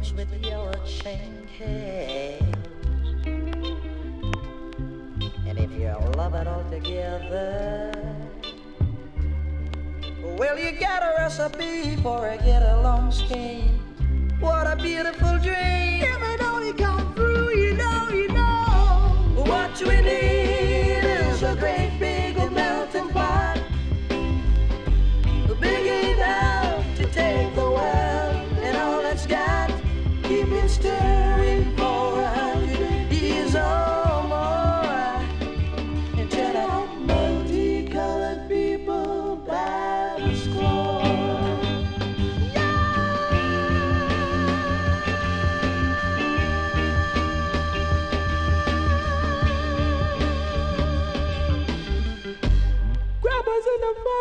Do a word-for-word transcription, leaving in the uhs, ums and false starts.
mixed with yellow chain cash. And if you love it all together, well, you got a recipe for a get-along scheme. What a beautiful dream. If it only come through, you know, you know. What we need is a great big melting pot, big enough to take the world and all it's got. Keep it stirring for a hundred years or more, and turn out multicolored people by the score. Grabbers in the